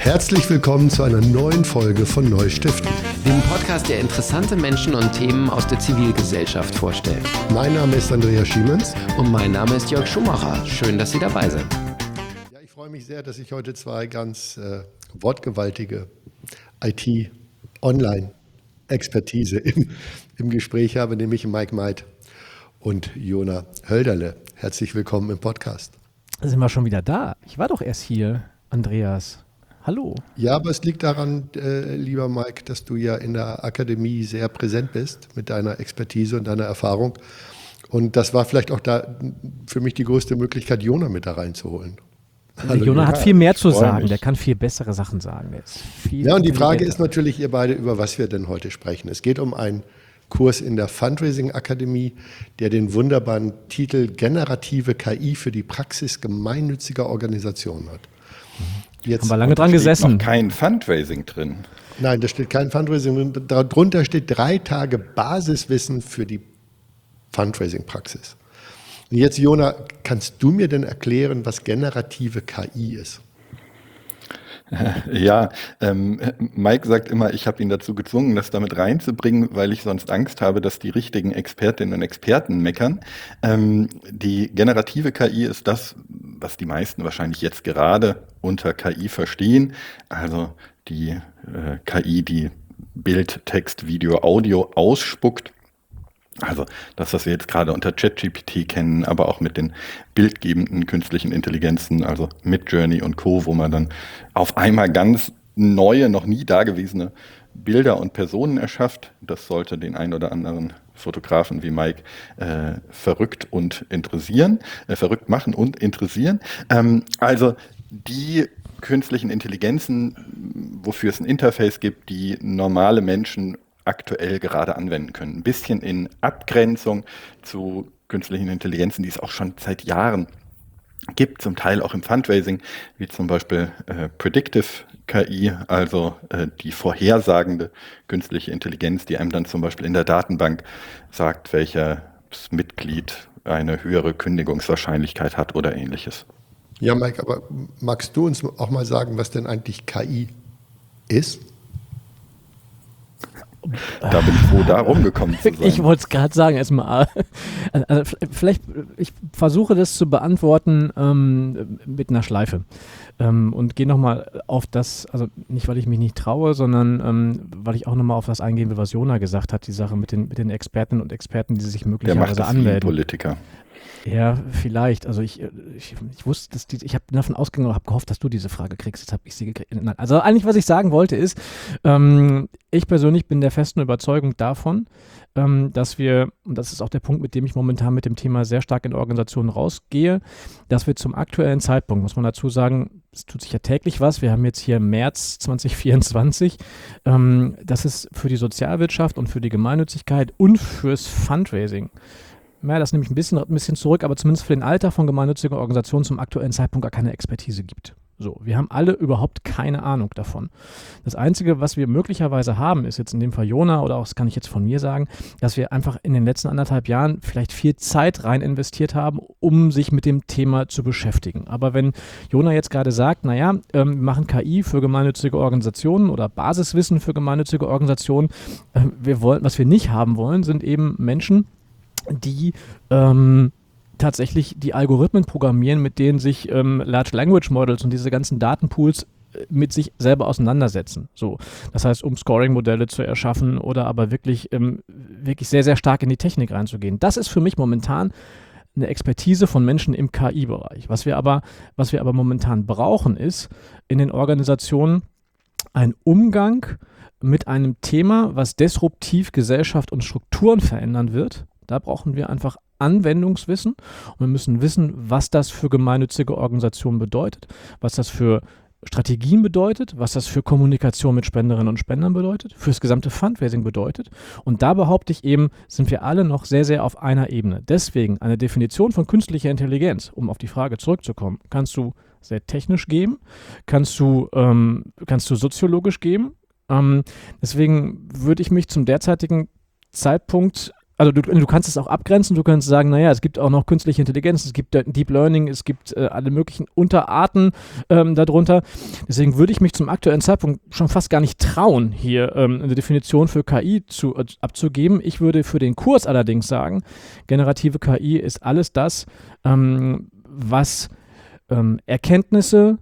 Herzlich willkommen zu einer neuen Folge von Neustiften, dem Podcast, der interessante Menschen und Themen aus der Zivilgesellschaft vorstellt. Mein Name ist Andreas Schiemens. Und mein Name ist Jörg Schumacher. Schön, dass Sie dabei sind. Ja, ich freue mich sehr, dass ich heute zwei ganz wortgewaltige IT-Online-Expertise im Gespräch habe, nämlich Mike Meid und Jona Hölderle. Herzlich willkommen im Podcast. Sind wir schon wieder da? Ich war doch erst hier, Andreas. Hallo. Ja, aber es liegt daran, lieber Mike, dass du ja in der Akademie sehr präsent bist mit deiner Expertise und deiner Erfahrung. Und das war vielleicht auch da für mich die größte Möglichkeit, Jona mit da reinzuholen. Also Jona hat viel mehr zu sagen, der kann viel bessere Sachen sagen. Ja, und die Frage ist natürlich, ihr beide, über was wir denn heute sprechen. Es geht um einen Kurs in der Fundraising-Akademie, der den wunderbaren Titel Generative KI für die Praxis gemeinnütziger Organisationen hat. Jetzt haben wir lange dran gesessen. Da steht noch kein Fundraising drin. Nein, da steht kein Fundraising drin. Darunter steht 3 Tage Basiswissen für die Fundraising-Praxis. Und jetzt, Jona, kannst du mir denn erklären, was generative KI ist? Ja, Mike sagt immer, ich habe ihn dazu gezwungen, das damit reinzubringen, weil ich sonst Angst habe, dass die richtigen Expertinnen und Experten meckern. Die generative KI ist das, was die meisten wahrscheinlich jetzt gerade unter KI verstehen. Also die KI, die Bild, Text, Video, Audio ausspuckt. Also das, was wir jetzt gerade unter ChatGPT kennen, aber auch mit den bildgebenden künstlichen Intelligenzen, also Midjourney und Co., wo man dann auf einmal ganz neue, noch nie dagewesene Bilder und Personen erschafft. Das sollte den ein oder anderen Fotografen wie Mike verrückt machen und interessieren. Also die künstlichen Intelligenzen, wofür es ein Interface gibt, die normale Menschen aktuell gerade anwenden können. Ein bisschen in Abgrenzung zu künstlichen Intelligenzen, die es auch schon seit Jahren gibt, zum Teil auch im Fundraising, wie zum Beispiel Predictive KI, also die vorhersagende künstliche Intelligenz, die einem dann zum Beispiel in der Datenbank sagt, welches Mitglied eine höhere Kündigungswahrscheinlichkeit hat oder ähnliches. Ja, Mike, aber magst du uns auch mal sagen, was denn eigentlich KI ist? Da bin ich froh, da rumgekommen zu sein. Ich wollte es gerade sagen, erstmal. Also vielleicht, ich versuche das zu beantworten mit einer Schleife. Und gehe nochmal auf das, also nicht, weil ich mich nicht traue, sondern weil ich auch nochmal auf das eingehen will, was Jona gesagt hat, die Sache mit den Expertinnen und Experten, die sich möglicherweise anmelden. Der macht das wie ein Politiker. Ja, vielleicht. Also ich wusste, dass ich habe davon ausgegangen, habe gehofft, dass du diese Frage kriegst. Jetzt habe ich sie gekriegt. Nein, also eigentlich, was ich sagen wollte, ist, ich persönlich bin der festen Überzeugung davon, dass wir, und das ist auch der Punkt, mit dem ich momentan mit dem Thema sehr stark in Organisationen rausgehe, dass wir zum aktuellen Zeitpunkt, muss man dazu sagen, es tut sich ja täglich was, wir haben jetzt hier März 2024, dass es für die Sozialwirtschaft und für die Gemeinnützigkeit und fürs Fundraising, ja, das nehme ich ein bisschen zurück, aber zumindest für den Alltag von gemeinnützigen Organisationen zum aktuellen Zeitpunkt gar keine Expertise gibt. So, wir haben alle überhaupt keine Ahnung davon. Das Einzige, was wir möglicherweise haben, ist jetzt in dem Fall Jona, oder auch das kann ich jetzt von mir sagen, dass wir einfach in den letzten 1,5 Jahren vielleicht viel Zeit rein investiert haben, um sich mit dem Thema zu beschäftigen. Aber wenn Jona jetzt gerade sagt, naja, wir machen KI für gemeinnützige Organisationen oder Basiswissen für gemeinnützige Organisationen, was wir nicht haben wollen, sind eben Menschen, die tatsächlich die Algorithmen programmieren, mit denen sich Large Language Models und diese ganzen Datenpools mit sich selber auseinandersetzen. So, das heißt, um Scoring-Modelle zu erschaffen oder aber wirklich sehr, sehr stark in die Technik reinzugehen. Das ist für mich momentan eine Expertise von Menschen im KI-Bereich. Was wir aber momentan brauchen, ist in den Organisationen ein Umgang mit einem Thema, was disruptiv Gesellschaft und Strukturen verändern wird. Da brauchen wir einfach Anwendungswissen und wir müssen wissen, was das für gemeinnützige Organisationen bedeutet, was das für Strategien bedeutet, was das für Kommunikation mit Spenderinnen und Spendern bedeutet, fürs gesamte Fundraising bedeutet. Und da behaupte ich eben, sind wir alle noch sehr, sehr auf einer Ebene. Deswegen eine Definition von künstlicher Intelligenz, um auf die Frage zurückzukommen, kannst du sehr technisch geben, kannst du soziologisch geben. Deswegen würde ich mich zum derzeitigen Zeitpunkt Also du kannst es auch abgrenzen, du kannst sagen, naja, es gibt auch noch künstliche Intelligenz, es gibt Deep Learning, es gibt alle möglichen Unterarten darunter. Deswegen würde ich mich zum aktuellen Zeitpunkt schon fast gar nicht trauen, hier eine Definition für KI abzugeben. Ich würde für den Kurs allerdings sagen, generative KI ist alles das, was Erkenntnisse,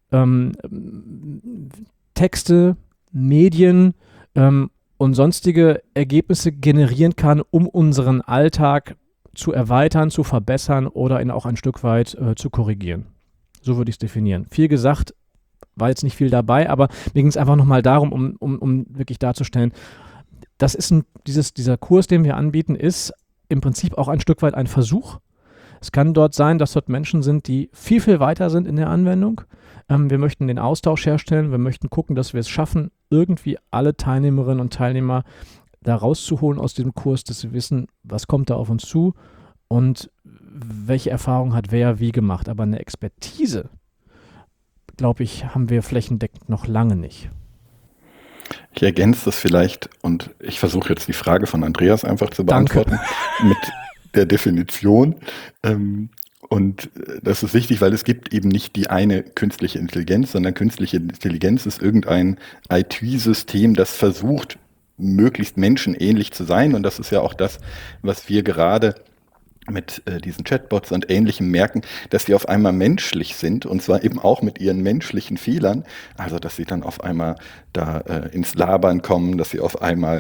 Texte, Medien und sonstige Ergebnisse generieren kann, um unseren Alltag zu erweitern, zu verbessern oder ihn auch ein Stück weit zu korrigieren. So würde ich es definieren. Viel gesagt, war jetzt nicht viel dabei, aber mir ging es einfach nochmal darum, um wirklich darzustellen, das ist dieser Kurs, den wir anbieten, ist im Prinzip auch ein Stück weit ein Versuch. Es kann dort sein, dass dort Menschen sind, die viel, viel weiter sind in der Anwendung. Wir möchten den Austausch herstellen, wir möchten gucken, dass wir es schaffen, irgendwie alle Teilnehmerinnen und Teilnehmer da rauszuholen aus diesem Kurs, dass sie wissen, was kommt da auf uns zu und welche Erfahrung hat wer wie gemacht. Aber eine Expertise, glaube ich, haben wir flächendeckend noch lange nicht. Ich ergänze das vielleicht und ich versuche jetzt die Frage von Andreas einfach zu beantworten mit der Definition. Und das ist wichtig, weil es gibt eben nicht die eine künstliche Intelligenz, sondern künstliche Intelligenz ist irgendein IT-System, das versucht, möglichst menschenähnlich zu sein. Und das ist ja auch das, was wir gerade mit diesen Chatbots und Ähnlichem merken, dass die auf einmal menschlich sind und zwar eben auch mit ihren menschlichen Fehlern, also dass sie dann auf einmal da ins Labern kommen, dass sie auf einmal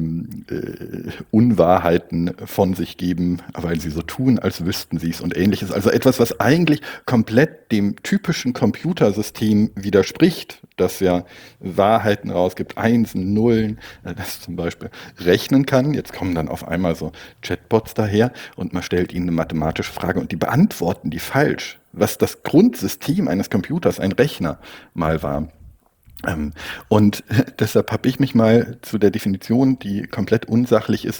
Unwahrheiten von sich geben, weil sie so tun, als wüssten sie es und Ähnliches. Also etwas, was eigentlich komplett dem typischen Computersystem widerspricht, das ja Wahrheiten rausgibt, Einsen, Nullen, das zum Beispiel rechnen kann. Jetzt kommen dann auf einmal so Chatbots daher und man stellt ihnen eine mathematische Frage und die beantworten die falsch, was das Grundsystem eines Computers, ein Rechner, mal war. Und deshalb habe ich mich mal zu der Definition, die komplett unsachlich ist,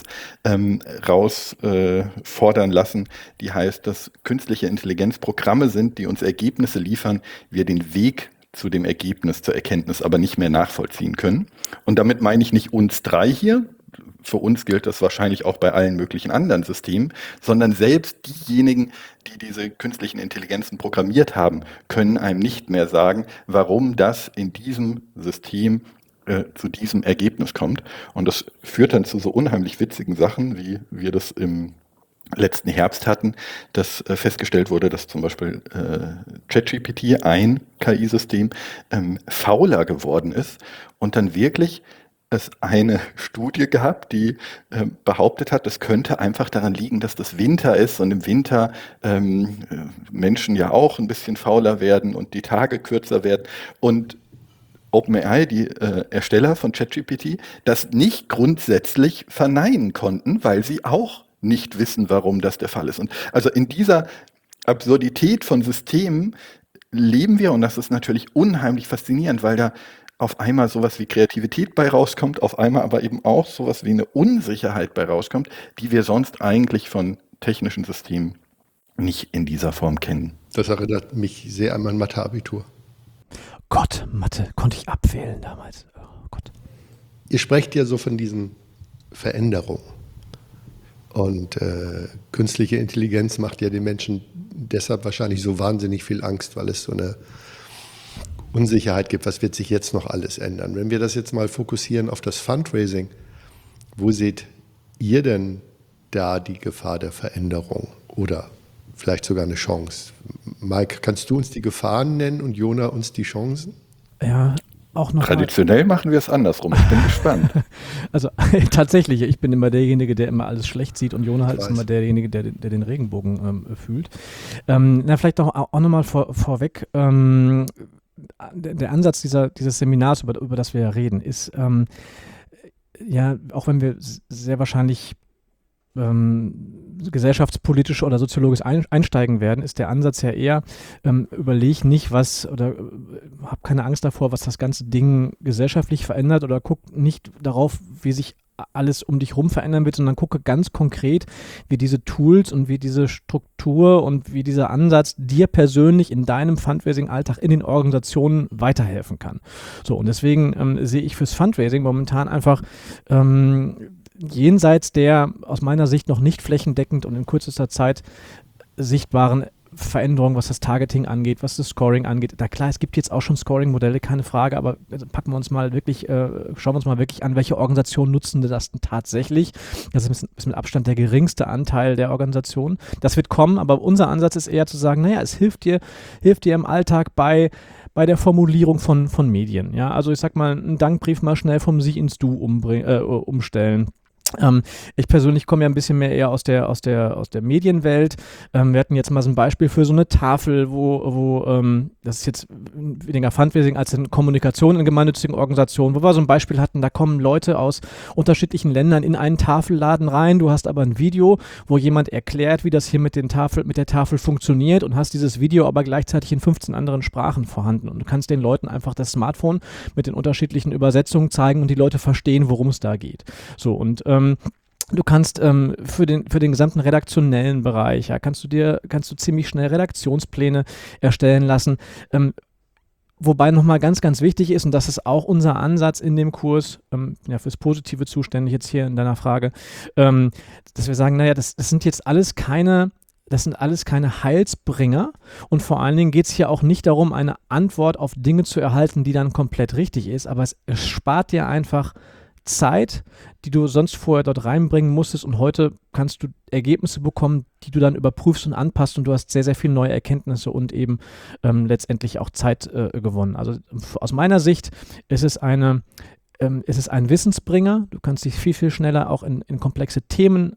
rausfordern lassen. Die heißt, dass künstliche Intelligenz Programme sind, die uns Ergebnisse liefern, wir den Weg zu dem Ergebnis, zur Erkenntnis aber nicht mehr nachvollziehen können. Und damit meine ich nicht uns drei hier, für uns gilt das wahrscheinlich auch bei allen möglichen anderen Systemen, sondern selbst diejenigen, die diese künstlichen Intelligenzen programmiert haben, können einem nicht mehr sagen, warum das in diesem System zu diesem Ergebnis kommt. Und das führt dann zu so unheimlich witzigen Sachen, wie wir das im letzten Herbst hatten, dass festgestellt wurde, dass zum Beispiel ChatGPT, ein KI-System, fauler geworden ist und dann wirklich es eine Studie gab, die behauptet hat, es könnte einfach daran liegen, dass das Winter ist und im Winter Menschen ja auch ein bisschen fauler werden und die Tage kürzer werden. Und OpenAI, die Ersteller von ChatGPT, das nicht grundsätzlich verneinen konnten, weil sie auch nicht wissen, warum das der Fall ist. Und also in dieser Absurdität von Systemen leben wir und das ist natürlich unheimlich faszinierend, weil da auf einmal sowas wie Kreativität bei rauskommt, auf einmal aber eben auch sowas wie eine Unsicherheit bei rauskommt, die wir sonst eigentlich von technischen Systemen nicht in dieser Form kennen. Das erinnert mich sehr an mein Mathe-Abitur. Gott, Mathe konnte ich abwählen damals. Oh Gott. Ihr sprecht ja so von diesen Veränderungen. Und künstliche Intelligenz macht ja den Menschen deshalb wahrscheinlich so wahnsinnig viel Angst, weil es so eine Unsicherheit gibt, was wird sich jetzt noch alles ändern. Wenn wir das jetzt mal fokussieren auf das Fundraising, wo seht ihr denn da die Gefahr der Veränderung oder vielleicht sogar eine Chance? Mike, kannst du uns die Gefahren nennen und Jona uns die Chancen? Ja, auch noch. Traditionell machen wir es andersrum. Ich bin gespannt. Also tatsächlich, ich bin immer derjenige, der immer alles schlecht sieht und Jona ist immer derjenige, der den Regenbogen fühlt. Vielleicht auch nochmal vorweg. Der Ansatz dieses Seminars, über das wir ja reden, ist, auch wenn wir sehr wahrscheinlich gesellschaftspolitisch oder soziologisch einsteigen werden, ist der Ansatz ja eher, überleg nicht, hab keine Angst davor, was das ganze Ding gesellschaftlich verändert oder guck nicht darauf, wie sich alles um dich rum verändern wird, sondern gucke ganz konkret, wie diese Tools und wie diese Struktur und wie dieser Ansatz dir persönlich in deinem Fundraising-Alltag in den Organisationen weiterhelfen kann. So, und deswegen sehe ich fürs Fundraising momentan einfach jenseits der aus meiner Sicht noch nicht flächendeckend und in kürzester Zeit sichtbaren Veränderungen, was das Targeting angeht, was das Scoring angeht. Na klar, es gibt jetzt auch schon Scoring-Modelle, keine Frage, aber schauen wir uns mal wirklich an, welche Organisationen nutzen das denn tatsächlich. Das ist mit Abstand der geringste Anteil der Organisationen. Das wird kommen, aber unser Ansatz ist eher zu sagen, naja, es hilft dir im Alltag bei der Formulierung von Medien. Ja? Also ich sag mal, einen Dankbrief mal schnell vom Sie ins Du umstellen. Ich persönlich komme ja ein bisschen mehr eher aus der Medienwelt. Wir hatten jetzt mal so ein Beispiel für so eine Tafel, wo das ist jetzt weniger Fundraising als in Kommunikation in gemeinnützigen Organisationen, wo wir so ein Beispiel hatten, da kommen Leute aus unterschiedlichen Ländern in einen Tafelladen rein, du hast aber ein Video, wo jemand erklärt, wie das hier mit der Tafel funktioniert und hast dieses Video aber gleichzeitig in 15 anderen Sprachen vorhanden und du kannst den Leuten einfach das Smartphone mit den unterschiedlichen Übersetzungen zeigen und die Leute verstehen, worum es da geht. So, und du kannst für den gesamten redaktionellen Bereich, ja, kannst du ziemlich schnell Redaktionspläne erstellen lassen. Wobei nochmal ganz, ganz wichtig ist, und das ist auch unser Ansatz in dem Kurs, fürs Positive zuständig jetzt hier in deiner Frage, dass wir sagen, naja, das sind alles keine Heilsbringer und vor allen Dingen geht es hier auch nicht darum, eine Antwort auf Dinge zu erhalten, die dann komplett richtig ist, aber es spart dir einfach Zeit, die du sonst vorher dort reinbringen musstest und heute kannst du Ergebnisse bekommen, die du dann überprüfst und anpasst und du hast sehr, sehr viele neue Erkenntnisse und eben letztendlich auch Zeit gewonnen. Also aus meiner Sicht ist es ein Wissensbringer. Du kannst dich viel, viel schneller auch in komplexe Themen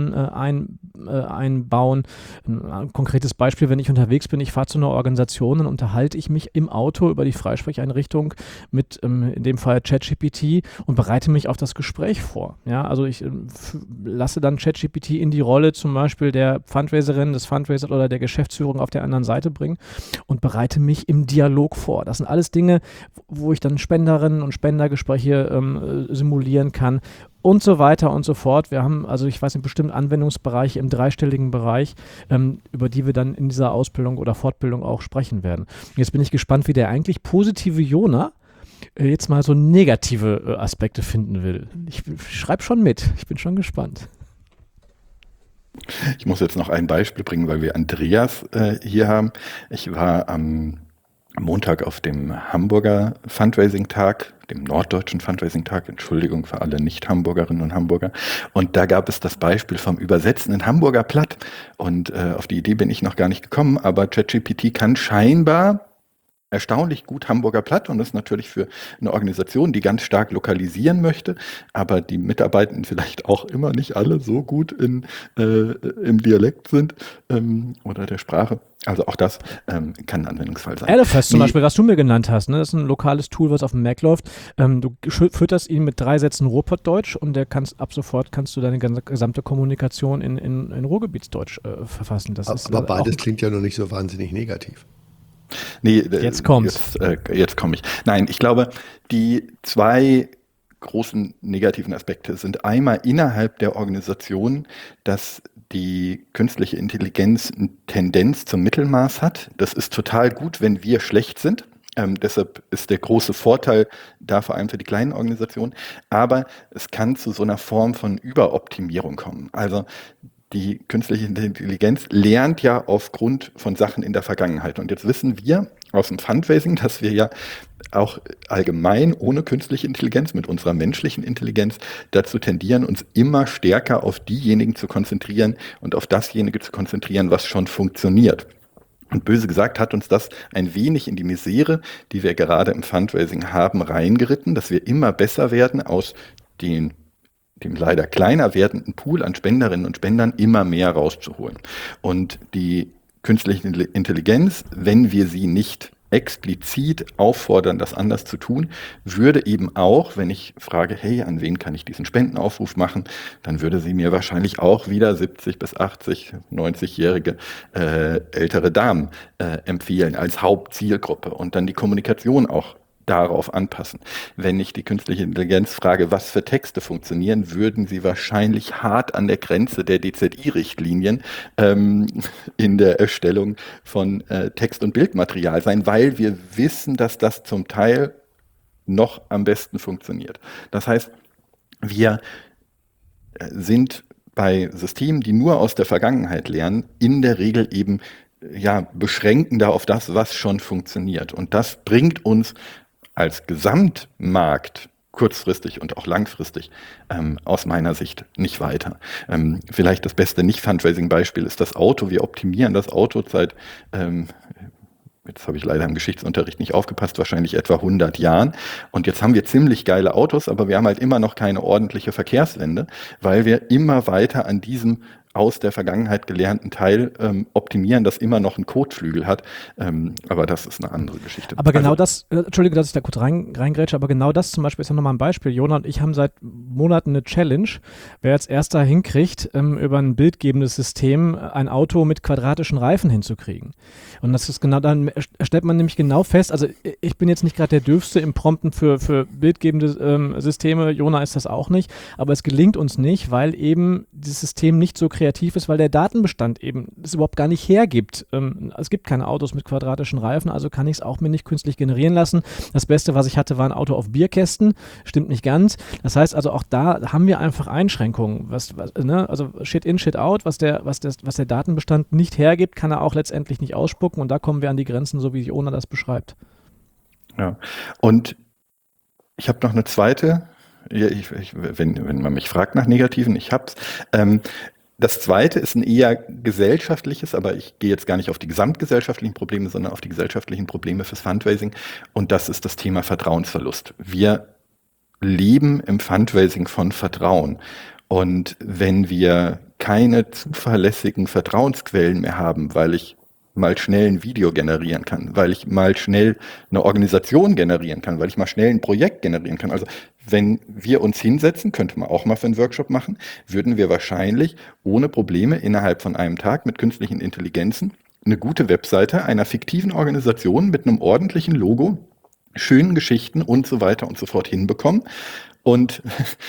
einbauen. Ein konkretes Beispiel, wenn ich unterwegs bin, ich fahre zu einer Organisation, dann unterhalte ich mich im Auto über die Freisprecheinrichtung mit in dem Fall ChatGPT und bereite mich auf das Gespräch vor. Ja, also ich lasse dann ChatGPT in die Rolle zum Beispiel der Fundraiserin, des Fundraisers oder der Geschäftsführung auf der anderen Seite bringen und bereite mich im Dialog vor. Das sind alles Dinge, wo ich dann Spenderinnen und Spendergespräche simulieren kann und so weiter und so fort. Wir haben, also ich weiß nicht, bestimmt Anwendungsbereiche im dreistelligen Bereich, über die wir dann in dieser Ausbildung oder Fortbildung auch sprechen werden. Jetzt bin ich gespannt, wie der eigentlich positive Jona jetzt mal so negative Aspekte finden will. Ich schreibe schon mit, ich bin schon gespannt. Ich muss jetzt noch ein Beispiel bringen, weil wir Andreas hier haben. Ich war am Montag auf dem Hamburger Fundraising-Tag, dem norddeutschen Fundraising-Tag, Entschuldigung für alle Nicht-Hamburgerinnen und Hamburger. Und da gab es das Beispiel vom Übersetzen in Hamburger Platt. Und auf die Idee bin ich noch gar nicht gekommen, aber ChatGPT kann scheinbar erstaunlich gut Hamburger Platt und das ist natürlich für eine Organisation, die ganz stark lokalisieren möchte, aber die Mitarbeitenden vielleicht auch immer nicht alle so gut im Dialekt sind oder der Sprache. Also auch das kann ein Anwendungsfall sein. Elefast zum Beispiel, was du mir genannt hast, ne? Das ist ein lokales Tool, was auf dem Mac läuft. Du fütterst ihn mit 3 Sätzen Ruhrpottdeutsch und ab sofort kannst du deine gesamte Kommunikation in Ruhrgebietsdeutsch verfassen. Das aber beides klingt ja noch nicht so wahnsinnig negativ. Nee, jetzt kommt's. Jetzt komme ich. Nein, ich glaube, die 2 großen negativen Aspekte sind einmal innerhalb der Organisation, dass die künstliche Intelligenz eine Tendenz zum Mittelmaß hat. Das ist total gut, wenn wir schlecht sind. Deshalb ist der große Vorteil da vor allem für die kleinen Organisationen. Aber es kann zu so einer Form von Überoptimierung kommen. Also die künstliche Intelligenz lernt ja aufgrund von Sachen in der Vergangenheit. Und jetzt wissen wir aus dem Fundraising, dass wir ja auch allgemein ohne künstliche Intelligenz, mit unserer menschlichen Intelligenz dazu tendieren, uns immer stärker auf diejenigen zu konzentrieren und auf dasjenige zu konzentrieren, was schon funktioniert. Und böse gesagt hat uns das ein wenig in die Misere, die wir gerade im Fundraising haben, reingeritten, dass wir immer besser werden aus dem leider kleiner werdenden Pool an Spenderinnen und Spendern immer mehr rauszuholen. Und die künstliche Intelligenz, wenn wir sie nicht explizit auffordern, das anders zu tun, würde eben auch, wenn ich frage, hey, an wen kann ich diesen Spendenaufruf machen, dann würde sie mir wahrscheinlich auch wieder 70 bis 80, 90-jährige ältere Damen empfehlen als Hauptzielgruppe und dann die Kommunikation auch darauf anpassen. Wenn ich die künstliche Intelligenz frage, was für Texte funktionieren, würden sie wahrscheinlich hart an der Grenze der DZI-Richtlinien in der Erstellung von Text- und Bildmaterial sein, weil wir wissen, dass das zum Teil noch am besten funktioniert. Das heißt, wir sind bei Systemen, die nur aus der Vergangenheit lernen, in der Regel eben beschränkender auf das, was schon funktioniert. Und das bringt uns als Gesamtmarkt kurzfristig und auch langfristig aus meiner Sicht nicht weiter. Vielleicht das beste Nicht-Fundraising-Beispiel ist das Auto. Wir optimieren das Auto seit, jetzt habe ich leider im Geschichtsunterricht nicht aufgepasst, wahrscheinlich etwa 100 Jahren. Und jetzt haben wir ziemlich geile Autos, aber wir haben halt immer noch keine ordentliche Verkehrswende, weil wir immer weiter an diesem aus der Vergangenheit gelernten Teil optimieren, das immer noch einen Kotflügel hat. Aber das ist eine andere Geschichte. Aber genau das, Entschuldige, dass ich da kurz reingrätsche, aber genau das zum Beispiel ist ja nochmal ein Beispiel. Jona und ich haben seit Monaten eine Challenge, wer als erster hinkriegt, über ein bildgebendes System ein Auto mit quadratischen Reifen hinzukriegen. Und das ist genau, dann stellt man nämlich genau fest, also ich bin jetzt nicht gerade der Dürfste im Prompten für bildgebende Systeme, Jona ist das auch nicht, aber es gelingt uns nicht, weil eben dieses System nicht so kreativ ist, weil der Datenbestand eben das überhaupt gar nicht hergibt. Es gibt keine Autos mit quadratischen Reifen, also kann ich es auch mir nicht künstlich generieren lassen. Das Beste, was ich hatte, war ein Auto auf Bierkästen. Stimmt nicht ganz. Das heißt also, auch da haben wir einfach Einschränkungen. Also Shit in, Shit out, was der Datenbestand nicht hergibt, kann er auch letztendlich nicht ausspucken und da kommen wir an die Grenzen, so wie Jona das beschreibt. Ja, und ich habe noch eine zweite, wenn man mich fragt nach Negativen, ich hab's. Das zweite ist ein eher gesellschaftliches, aber ich gehe jetzt gar nicht auf die gesamtgesellschaftlichen Probleme, sondern auf die gesellschaftlichen Probleme fürs Fundraising. Und das ist das Thema Vertrauensverlust. Wir leben im Fundraising von Vertrauen. Und wenn wir keine zuverlässigen Vertrauensquellen mehr haben, weil ich mal schnell ein Video generieren kann, weil ich mal schnell eine Organisation generieren kann, weil ich mal schnell ein Projekt generieren kann. Also wenn wir uns hinsetzen, könnte man auch mal für einen Workshop machen, würden wir wahrscheinlich ohne Probleme innerhalb von einem Tag mit künstlichen Intelligenzen eine gute Webseite einer fiktiven Organisation mit einem ordentlichen Logo, schönen Geschichten und so weiter und so fort hinbekommen. Und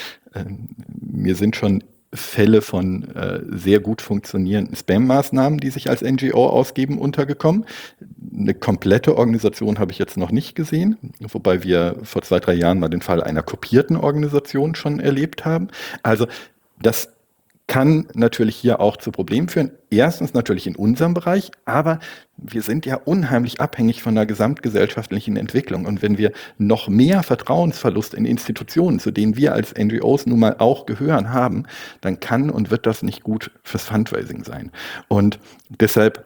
mir sind schon Fälle von sehr gut funktionierenden Spam-Maßnahmen, die sich als NGO ausgeben, untergekommen. Eine komplette Organisation habe ich jetzt noch nicht gesehen, wobei wir vor 2-3 Jahren mal den Fall einer kopierten Organisation schon erlebt haben. Also das kann natürlich hier auch zu Problemen führen. Erstens natürlich in unserem Bereich, aber wir sind ja unheimlich abhängig von der gesamtgesellschaftlichen Entwicklung. Und wenn wir noch mehr Vertrauensverlust in Institutionen, zu denen wir als NGOs nun mal auch gehören, haben, dann kann und wird das nicht gut fürs Fundraising sein. Und deshalb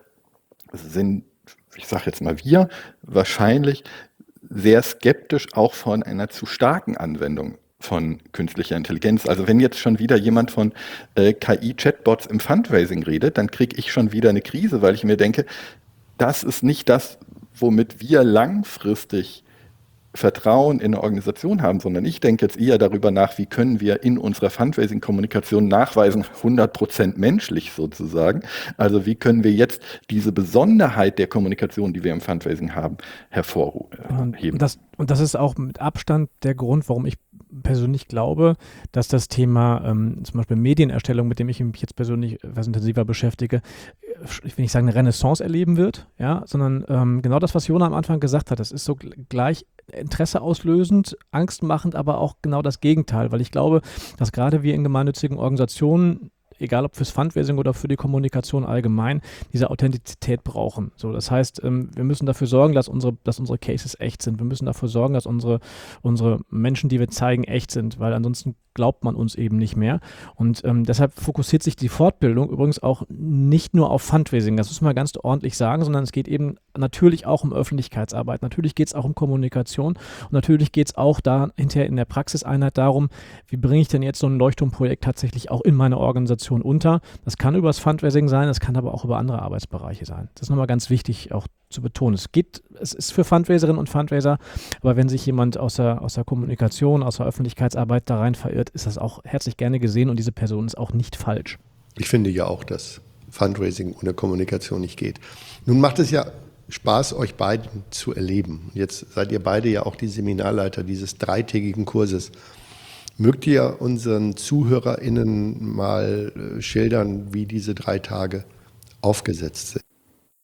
sind, ich sage jetzt mal wir, wahrscheinlich sehr skeptisch auch von einer zu starken Anwendung von künstlicher Intelligenz. Also wenn jetzt schon wieder jemand von KI-Chatbots im Fundraising redet, dann kriege ich schon wieder eine Krise, weil ich mir denke, das ist nicht das, womit wir langfristig Vertrauen in eine Organisation haben, sondern ich denke jetzt eher darüber nach, wie können wir in unserer Fundraising-Kommunikation nachweisen, 100% menschlich sozusagen. Also wie können wir jetzt diese Besonderheit der Kommunikation, die wir im Fundraising haben, hervorheben. Und das ist auch mit Abstand der Grund, warum ich persönlich glaube, dass das Thema zum Beispiel Medienerstellung, mit dem ich mich jetzt persönlich etwas intensiver beschäftige, ich will nicht sagen, eine Renaissance erleben wird, ja, sondern genau das, was Jona am Anfang gesagt hat, das ist so gleich Interesse auslösend, angstmachend, aber auch genau das Gegenteil, weil ich glaube, dass gerade wir in gemeinnützigen Organisationen, egal ob fürs Fundraising oder für die Kommunikation allgemein, diese Authentizität brauchen. So, das heißt, wir müssen dafür sorgen, dass unsere Cases echt sind. Wir müssen dafür sorgen, dass unsere Menschen, die wir zeigen, echt sind, weil ansonsten glaubt man uns eben nicht mehr. Und deshalb fokussiert sich die Fortbildung übrigens auch nicht nur auf Fundraising, das müssen wir ganz ordentlich sagen, sondern es geht eben natürlich auch um Öffentlichkeitsarbeit. Natürlich geht es auch um Kommunikation und natürlich geht es auch da hinterher in der Praxiseinheit darum, wie bringe ich denn jetzt so ein Leuchtturmprojekt tatsächlich auch in meine Organisation unter. Das kann über das Fundraising sein, das kann aber auch über andere Arbeitsbereiche sein. Das ist nochmal ganz wichtig auch zu betonen. Es ist für Fundraiserinnen und Fundraiser, aber wenn sich jemand aus der Kommunikation, aus der Öffentlichkeitsarbeit da rein verirrt, ist das auch herzlich gerne gesehen und diese Person ist auch nicht falsch. Ich finde ja auch, dass Fundraising ohne Kommunikation nicht geht. Nun macht es ja Spaß, euch beiden zu erleben. Jetzt seid ihr beide ja auch die Seminarleiter dieses 3-tägigen Kurses. Mögt ihr unseren ZuhörerInnen mal schildern, wie diese 3 Tage aufgesetzt sind?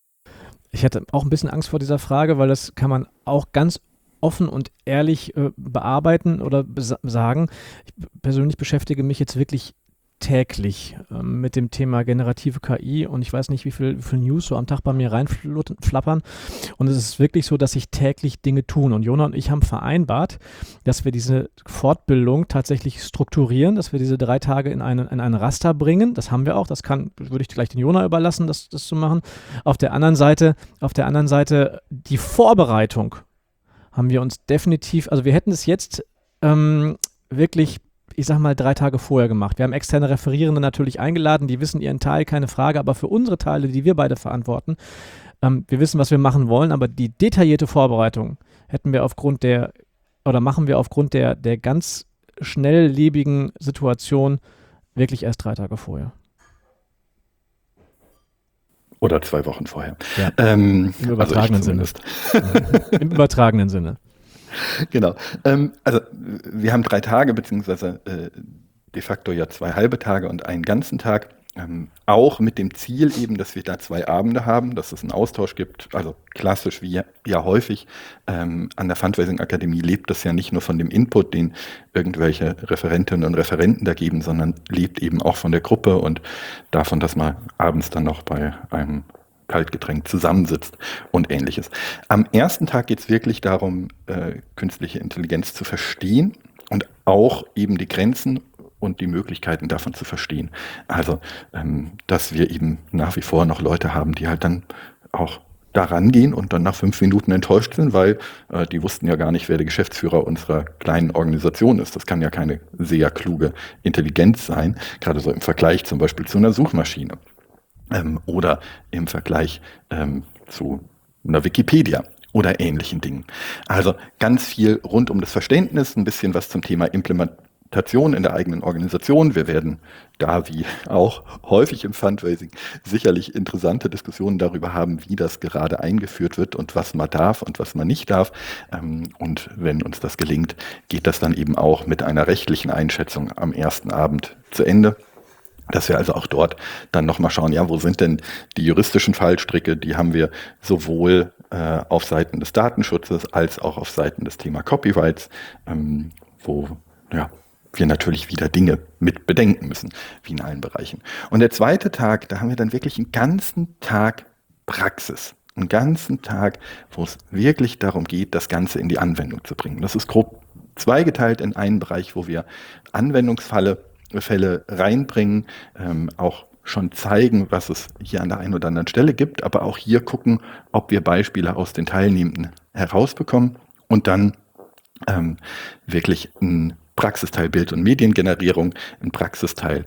Ich hatte auch ein bisschen Angst vor dieser Frage, weil das kann man auch ganz offen und ehrlich bearbeiten oder sagen. Ich persönlich beschäftige mich jetzt wirklich täglich mit dem Thema generative KI und ich weiß nicht, wie viel News so am Tag bei mir reinflappern. Und es ist wirklich so, dass sich täglich Dinge tun. Und Jona und ich haben vereinbart, dass wir diese Fortbildung tatsächlich strukturieren, dass wir diese 3 Tage in ein Raster bringen. Das haben wir auch. Würde ich gleich den Jona überlassen, das zu machen. Auf der anderen Seite die Vorbereitung haben wir uns definitiv, also wir hätten es jetzt wirklich, ich sag mal, 3 Tage vorher gemacht. Wir haben externe Referierende natürlich eingeladen, die wissen ihren Teil, keine Frage, aber für unsere Teile, die wir beide verantworten, wir wissen, was wir machen wollen, aber die detaillierte Vorbereitung machen wir aufgrund der ganz schnelllebigen Situation wirklich erst 3 Tage vorher. Oder 2 Wochen vorher. Ja, im übertragenen Sinne. Im übertragenen Sinne. Genau. Also wir haben 3 Tage, beziehungsweise de facto ja 2 halbe Tage und einen ganzen Tag. Auch mit dem Ziel eben, dass wir da 2 Abende haben, dass es einen Austausch gibt. Also klassisch wie ja häufig an der Fundraising Akademie lebt das ja nicht nur von dem Input, den irgendwelche Referentinnen und Referenten da geben, sondern lebt eben auch von der Gruppe und davon, dass man abends dann noch bei einem Kaltgetränk zusammensitzt und Ähnliches. Am ersten Tag geht es wirklich darum, künstliche Intelligenz zu verstehen und auch eben die Grenzen und die Möglichkeiten davon zu verstehen. Also, dass wir eben nach wie vor noch Leute haben, die halt dann auch da rangehen und dann nach 5 Minuten enttäuscht sind, weil die wussten ja gar nicht, wer der Geschäftsführer unserer kleinen Organisation ist. Das kann ja keine sehr kluge Intelligenz sein, gerade so im Vergleich zum Beispiel zu einer Suchmaschine. Oder im Vergleich zu einer Wikipedia oder ähnlichen Dingen. Also ganz viel rund um das Verständnis, ein bisschen was zum Thema Implementation in der eigenen Organisation. Wir werden da, wie auch häufig im Fundraising, sicherlich interessante Diskussionen darüber haben, wie das gerade eingeführt wird und was man darf und was man nicht darf. Und wenn uns das gelingt, geht das dann eben auch mit einer rechtlichen Einschätzung am ersten Abend zu Ende. Dass wir also auch dort dann nochmal schauen, ja, wo sind denn die juristischen Fallstricke? Die haben wir sowohl auf Seiten des Datenschutzes als auch auf Seiten des Thema Copyrights, wo wir natürlich wieder Dinge mit bedenken müssen, wie in allen Bereichen. Und der zweite Tag, da haben wir dann wirklich einen ganzen Tag Praxis. Einen ganzen Tag, wo es wirklich darum geht, das Ganze in die Anwendung zu bringen. Das ist grob zweigeteilt in einen Bereich, wo wir Anwendungsfälle reinbringen, auch schon zeigen, was es hier an der einen oder anderen Stelle gibt, aber auch hier gucken, ob wir Beispiele aus den Teilnehmenden herausbekommen und dann wirklich ein Praxisteil Bild- und Mediengenerierung, ein Praxisteil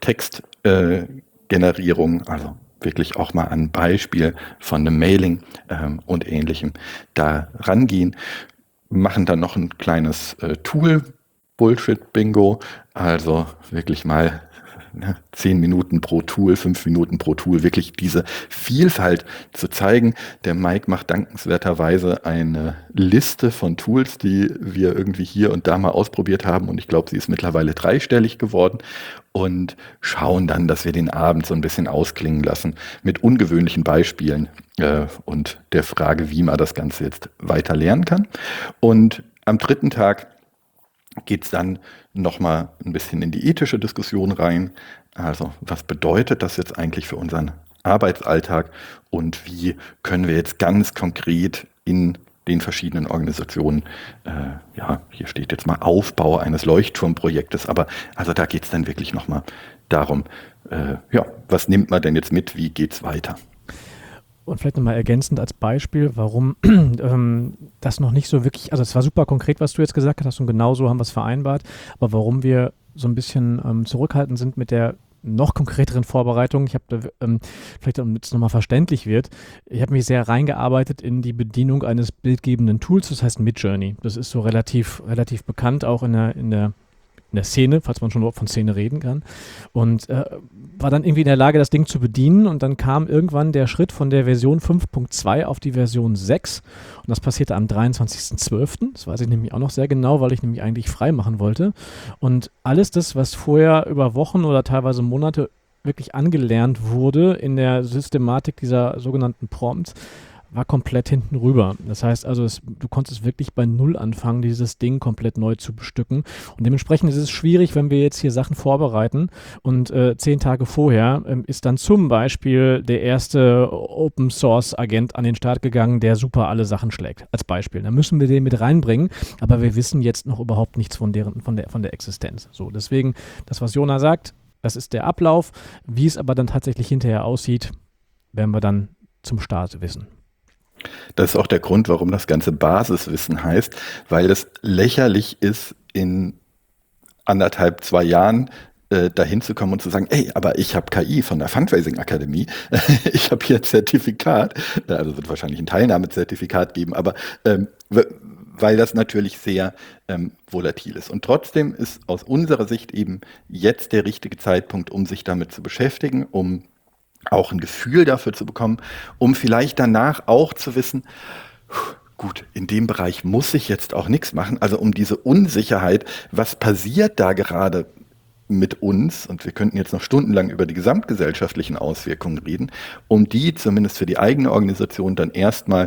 Textgenerierung, also wirklich auch mal ein Beispiel von einem Mailing und Ähnlichem da rangehen, machen dann noch ein kleines Tool, Bullshit-Bingo, also wirklich mal 10 Minuten pro Tool, 5 Minuten pro Tool, wirklich diese Vielfalt zu zeigen. Der Mike macht dankenswerterweise eine Liste von Tools, die wir irgendwie hier und da mal ausprobiert haben und ich glaube, sie ist mittlerweile 3-stellig geworden und schauen dann, dass wir den Abend so ein bisschen ausklingen lassen mit ungewöhnlichen Beispielen und der Frage, wie man das Ganze jetzt weiter lernen kann. Und am 3. Tag geht es dann nochmal ein bisschen in die ethische Diskussion rein. Also was bedeutet das jetzt eigentlich für unseren Arbeitsalltag und wie können wir jetzt ganz konkret in den verschiedenen Organisationen, hier steht jetzt mal Aufbau eines Leuchtturmprojektes, aber also da geht es dann wirklich nochmal darum, was nimmt man denn jetzt mit, wie geht's weiter? Und vielleicht nochmal ergänzend als Beispiel, warum das noch nicht so wirklich, also es war super konkret, was du jetzt gesagt hast und genau so haben wir es vereinbart, aber warum wir so ein bisschen zurückhaltend sind mit der noch konkreteren Vorbereitung, ich habe da, vielleicht damit es nochmal verständlich wird, ich habe mich sehr reingearbeitet in die Bedienung eines bildgebenden Tools, das heißt Midjourney. Das ist so relativ bekannt, auch in der Szene, falls man schon überhaupt von Szene reden kann, und war dann irgendwie in der Lage, das Ding zu bedienen und dann kam irgendwann der Schritt von der Version 5.2 auf die Version 6 und das passierte am 23.12., das weiß ich nämlich auch noch sehr genau, weil ich nämlich eigentlich frei machen wollte und alles das, was vorher über Wochen oder teilweise Monate wirklich angelernt wurde in der Systematik dieser sogenannten Prompts, war komplett hinten rüber. Das heißt also, du konntest wirklich bei Null anfangen, dieses Ding komplett neu zu bestücken. Und dementsprechend ist es schwierig, wenn wir jetzt hier Sachen vorbereiten und 10 Tage vorher ist dann zum Beispiel der erste Open-Source-Agent an den Start gegangen, der super alle Sachen schlägt, als Beispiel. Da müssen wir den mit reinbringen, aber wir wissen jetzt noch überhaupt nichts von der Existenz. So, deswegen, das, was Jona sagt, das ist der Ablauf. Wie es aber dann tatsächlich hinterher aussieht, werden wir dann zum Start wissen. Das ist auch der Grund, warum das Ganze Basiswissen heißt, weil es lächerlich ist, in 2 Jahren dahin zu kommen und zu sagen, ey, aber ich habe KI von der Fundraising-Akademie, ich habe hier ein Zertifikat, also wird wahrscheinlich ein Teilnahmezertifikat geben, aber weil das natürlich sehr volatil ist. Und trotzdem ist aus unserer Sicht eben jetzt der richtige Zeitpunkt, um sich damit zu beschäftigen, um auch ein Gefühl dafür zu bekommen, um vielleicht danach auch zu wissen, gut, in dem Bereich muss ich jetzt auch nichts machen, also um diese Unsicherheit, was passiert da gerade mit uns, und wir könnten jetzt noch stundenlang über die gesamtgesellschaftlichen Auswirkungen reden, um die zumindest für die eigene Organisation dann erstmal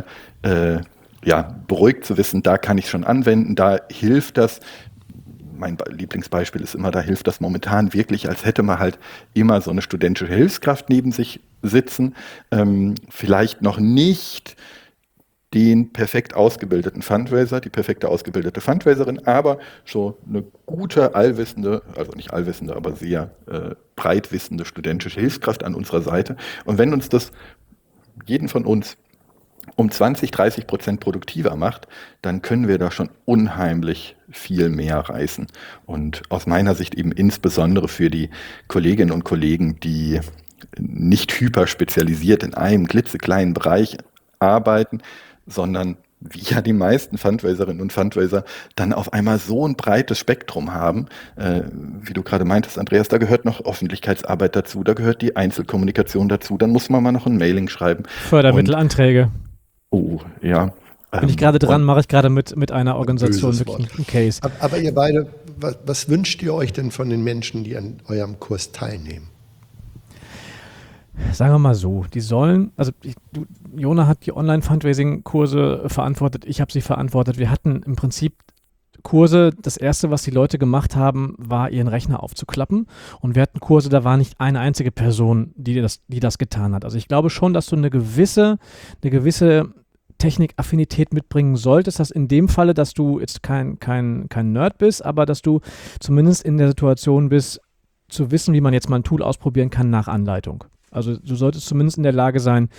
beruhigt zu wissen, da kann ich schon anwenden, da hilft das. Mein Lieblingsbeispiel ist immer, da hilft das momentan wirklich, als hätte man halt immer so eine studentische Hilfskraft neben sich sitzen, vielleicht noch nicht den perfekt ausgebildeten Fundraiser, die perfekte ausgebildete Fundraiserin, aber so eine gute, allwissende, also nicht allwissende, aber sehr breit wissende studentische Hilfskraft an unserer Seite. Und wenn uns das jeden von uns um 20-30% produktiver macht, dann können wir da schon unheimlich viel mehr reißen. Und aus meiner Sicht eben insbesondere für die Kolleginnen und Kollegen, die nicht hyperspezialisiert in einem klitzekleinen Bereich arbeiten, sondern wie ja die meisten Fundraiserinnen und Fundraiser dann auf einmal so ein breites Spektrum haben, wie du gerade meintest, Andreas, da gehört noch Öffentlichkeitsarbeit dazu, da gehört die Einzelkommunikation dazu, dann muss man mal noch ein Mailing schreiben. Fördermittelanträge. Oh, ja. Bin ich gerade dran, mache ich gerade mit einer Organisation wirklich einen Case. Aber ihr beide, was wünscht ihr euch denn von den Menschen, die an eurem Kurs teilnehmen? Sagen wir mal so, die sollen, also Jona hat die Online-Fundraising-Kurse verantwortet, ich habe sie verantwortet. Wir hatten im Prinzip Kurse, das erste, was die Leute gemacht haben, war ihren Rechner aufzuklappen, und wir hatten Kurse, da war nicht eine einzige Person, die das getan hat. Also ich glaube schon, dass du eine gewisse Technikaffinität mitbringen solltest, dass in dem Falle, dass du jetzt kein Nerd bist, aber dass du zumindest in der Situation bist, zu wissen, wie man jetzt mal ein Tool ausprobieren kann nach Anleitung. Also du solltest zumindest in der Lage sein,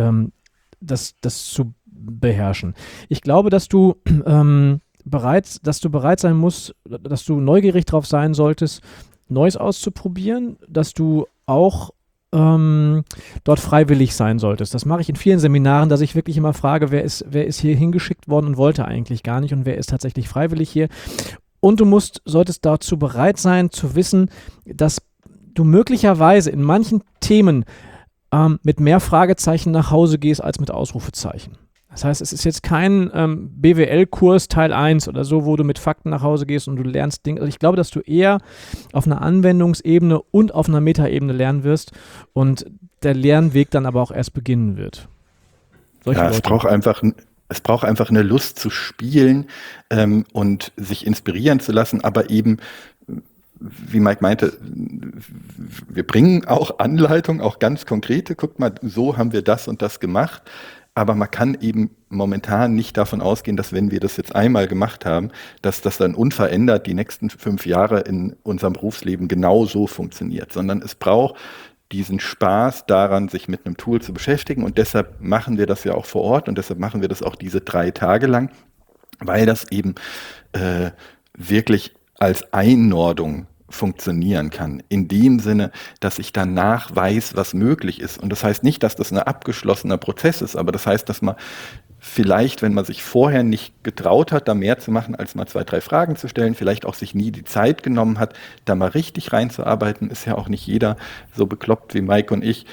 das zu beherrschen. Ich glaube, dass du bereit sein musst, dass du neugierig drauf sein solltest, Neues auszuprobieren, dass du auch dort freiwillig sein solltest. Das mache ich in vielen Seminaren, dass ich wirklich immer frage, wer ist hier hingeschickt worden und wollte eigentlich gar nicht, und wer ist tatsächlich freiwillig hier. Und du solltest dazu bereit sein, zu wissen, dass du möglicherweise in manchen Themen mit mehr Fragezeichen nach Hause gehst als mit Ausrufezeichen. Das heißt, es ist jetzt kein BWL-Kurs Teil 1 oder so, wo du mit Fakten nach Hause gehst und du lernst Dinge. Also ich glaube, dass du eher auf einer Anwendungsebene und auf einer Metaebene lernen wirst und der Lernweg dann aber auch erst beginnen wird. Es braucht einfach eine Lust zu spielen und sich inspirieren zu lassen, aber eben, wie Mike meinte, wir bringen auch Anleitungen, auch ganz konkrete. Guck mal, so haben wir das und das gemacht. Aber man kann eben momentan nicht davon ausgehen, dass wenn wir das jetzt einmal gemacht haben, dass das dann unverändert die nächsten 5 Jahre in unserem Berufsleben genau so funktioniert, sondern es braucht diesen Spaß daran, sich mit einem Tool zu beschäftigen, und deshalb machen wir das ja auch vor Ort und deshalb machen wir das auch diese 3 Tage lang, weil das eben wirklich als Einordnung funktionieren kann, in dem Sinne, dass ich danach weiß, was möglich ist. Und das heißt nicht, dass das ein abgeschlossener Prozess ist, aber das heißt, dass man vielleicht, wenn man sich vorher nicht getraut hat, da mehr zu machen, als mal 2, 3 Fragen zu stellen, vielleicht auch sich nie die Zeit genommen hat, da mal richtig reinzuarbeiten, ist ja auch nicht jeder so bekloppt wie Mike und ich,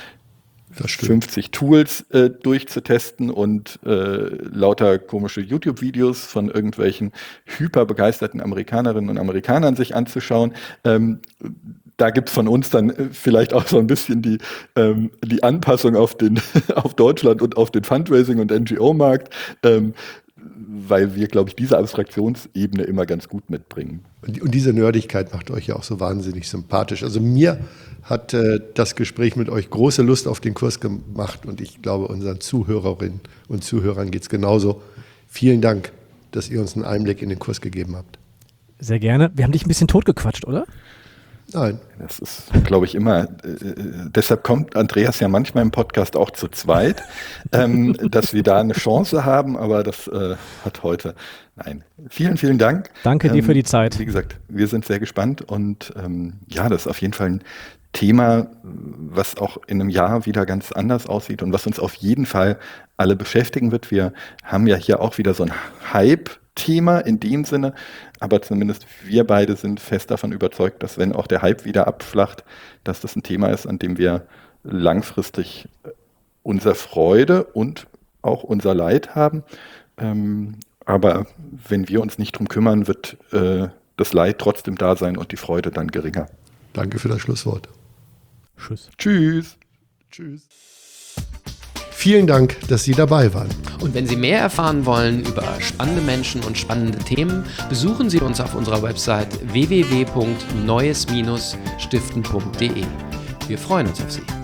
50 Tools durchzutesten und lauter komische YouTube-Videos von irgendwelchen hyperbegeisterten Amerikanerinnen und Amerikanern sich anzuschauen. da gibt es von uns dann vielleicht auch so ein bisschen die Anpassung auf Deutschland und auf den Fundraising- und NGO-Markt, weil wir, glaube ich, diese Abstraktionsebene immer ganz gut mitbringen. Und diese Nerdigkeit macht euch ja auch so wahnsinnig sympathisch. Also mir hat das Gespräch mit euch große Lust auf den Kurs gemacht und ich glaube, unseren Zuhörerinnen und Zuhörern geht es genauso. Vielen Dank, dass ihr uns einen Einblick in den Kurs gegeben habt. Sehr gerne. Wir haben dich ein bisschen totgequatscht, oder? Nein. Das ist, glaube ich, immer, deshalb kommt Andreas ja manchmal im Podcast auch zu zweit, dass wir da eine Chance haben, aber das hat heute, nein. Vielen, vielen Dank. Danke dir für die Zeit. Wie gesagt, wir sind sehr gespannt und ja, das ist auf jeden Fall ein Thema, was auch in einem Jahr wieder ganz anders aussieht und was uns auf jeden Fall alle beschäftigen wird. Wir haben ja hier auch wieder so ein Hype-Thema in dem Sinne, aber zumindest wir beide sind fest davon überzeugt, dass wenn auch der Hype wieder abflacht, dass das ein Thema ist, an dem wir langfristig unsere Freude und auch unser Leid haben. Aber wenn wir uns nicht drum kümmern, wird das Leid trotzdem da sein und die Freude dann geringer. Danke für das Schlusswort. Tschüss. Tschüss. Tschüss. Vielen Dank, dass Sie dabei waren. Und wenn Sie mehr erfahren wollen über spannende Menschen und spannende Themen, besuchen Sie uns auf unserer Website www.neues-stiften.de. Wir freuen uns auf Sie.